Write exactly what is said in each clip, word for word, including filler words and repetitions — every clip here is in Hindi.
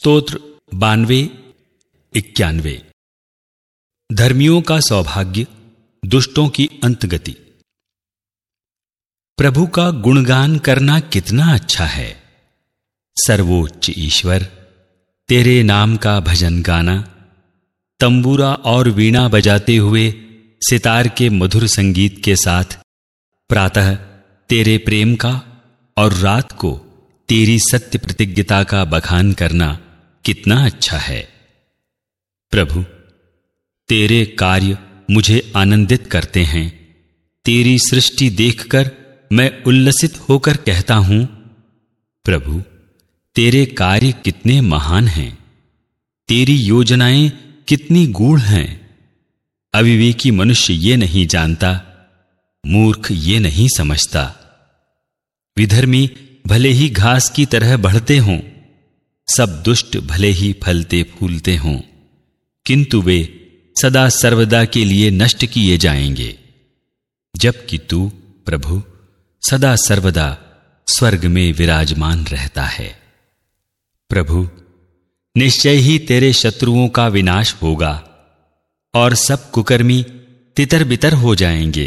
स्तोत्र बानवे इक्यानवे। धर्मियों का सौभाग्य, दुष्टों की अंतगति। प्रभु का गुणगान करना कितना अच्छा है। सर्वोच्च ईश्वर, तेरे नाम का भजन गाना, तंबूरा और वीणा बजाते हुए सितार के मधुर संगीत के साथ प्रातः तेरे प्रेम का और रात को तेरी सत्य प्रतिज्ञता का बखान करना कितना अच्छा है। प्रभु, तेरे कार्य मुझे आनंदित करते हैं। तेरी सृष्टि देखकर मैं उल्लसित होकर कहता हूं, प्रभु, तेरे कार्य कितने महान हैं। तेरी योजनाएं कितनी गूढ़ हैं। अविवेकी मनुष्य ये नहीं जानता, मूर्ख ये नहीं समझता। विधर्मी भले ही घास की तरह बढ़ते हों, सब दुष्ट भले ही फलते फूलते हों, किंतु वे सदा सर्वदा के लिए नष्ट किए जाएंगे, जबकि तू प्रभु सदा सर्वदा स्वर्ग में विराजमान रहता है। प्रभु, निश्चय ही तेरे शत्रुओं का विनाश होगा और सब कुकर्मी तितर बितर हो जाएंगे।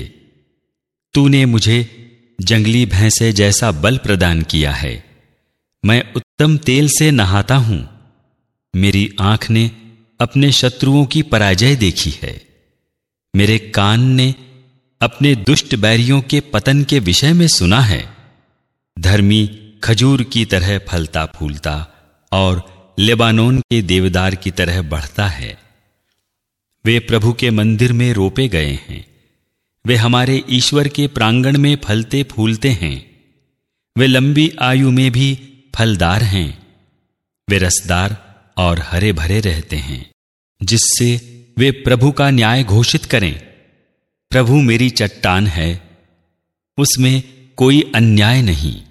तूने मुझे जंगली भैंसे जैसा बल प्रदान किया है। मैं उत्तम तेल से नहाता हूं। मेरी आंख ने अपने शत्रुओं की पराजय देखी है। मेरे कान ने अपने दुष्ट बैरियों के पतन के विषय में सुना है। धर्मी खजूर की तरह फलता फूलता और लेबानोन के देवदार की तरह बढ़ता है। वे प्रभु के मंदिर में रोपे गए हैं। वे हमारे ईश्वर के प्रांगण में फलते फूलते हैं। वे लंबी आयु में भी फलदार हैं। वे रसदार और हरे भरे रहते हैं, जिससे वे प्रभु का न्याय घोषित करें। प्रभु मेरी चट्टान है, उसमें कोई अन्याय नहीं।